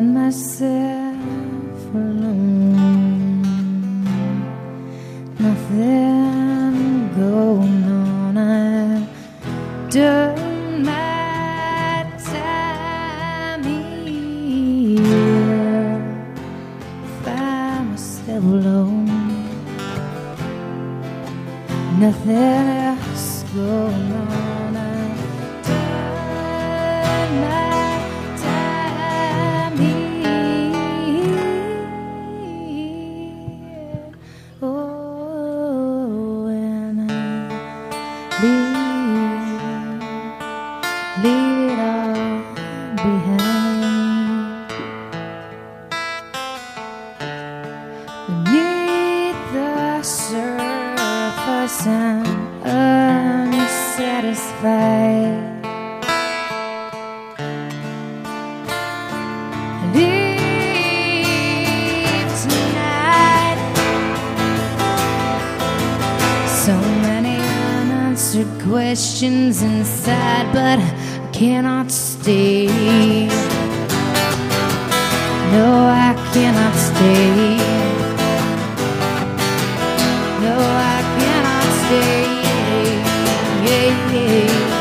find myself alone. Nothing going on. I've done my time here. Find myself alone. Nothing else going on. I've done my time here. Oh, and I leave it all behind. Beneath the surface, I'm unsatisfied. Leave tonight. So many unanswered questions inside, but I cannot stay. No, I cannot stay. No, I cannot stay. Yeah, yeah.